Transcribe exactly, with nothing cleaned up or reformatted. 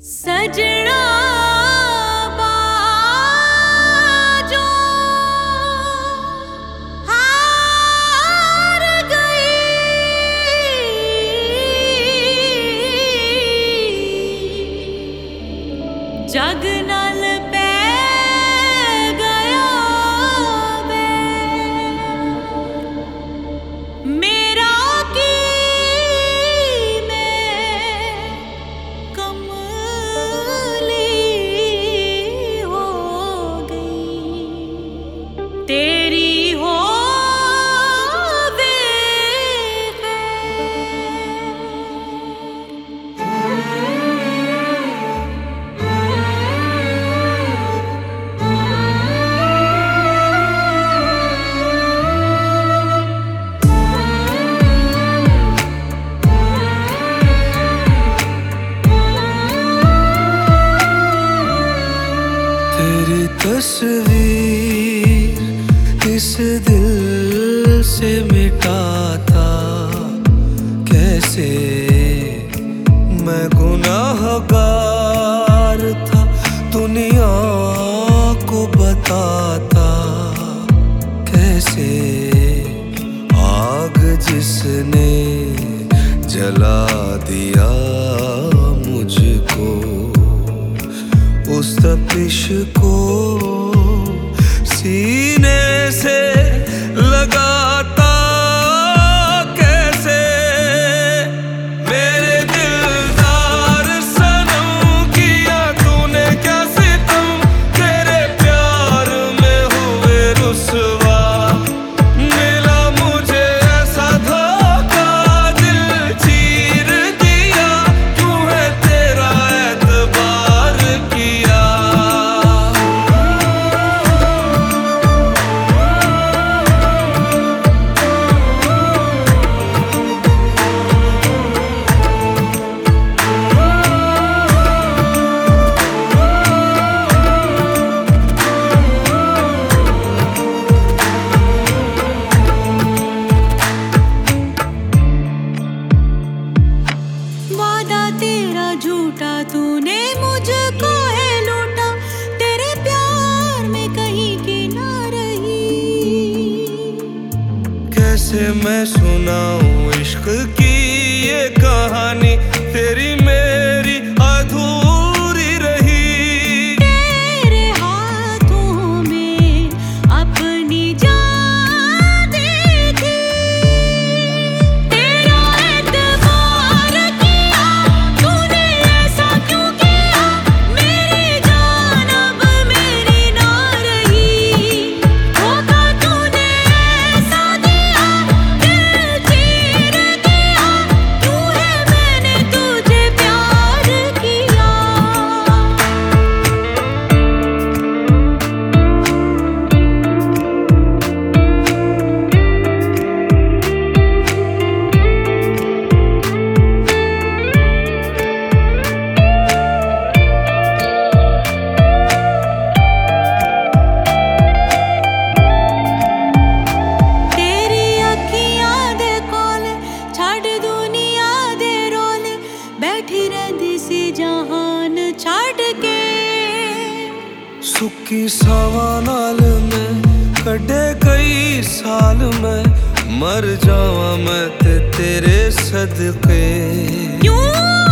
सजना बाजो हार गई, जग नाल पै गया वे मेरा की तेरी हो तेरी तस्वीर इस दिल से मिटाता कैसे, मैं गुनाहगार था दुनिया को बताता कैसे, आग जिसने जला दिया मुझको उस तपिश को सीने से लगाता कैसे, मेरे दिलदार सनम किया तूने क्या सितम, तेरे प्यार में हुए रुसवा, मिला मुझे ऐसा धोखा दिल चीर दिया, क्यों है तेरा एतबार किया। वादा तेरा झूठा तूने मुझको है लूटा, तेरे प्यार में कहीं की ना रही, कैसे मैं सुनाऊं इश्क की ये कहानी, तेरी मेरी अधूरी रही, तेरे हाथों में अपनी जान दी थी, तेरा एतबार किया तूने ऐसा क्यों किया, मेरी जान अब मेरी ना रही, धोखा तूने ऐसा दिया, दिल चीर दिया, क्यों है मैंने तुझे प्यार किया। तेरी अखियां दे कोले छड़ दुनिया दे रोले, बैठी रहंदी सी जहान छड़ के, सुक्की सावां नाल मैं कड्डे कई साल मैं मर जावां मैं ते तेरे सदके। क्यों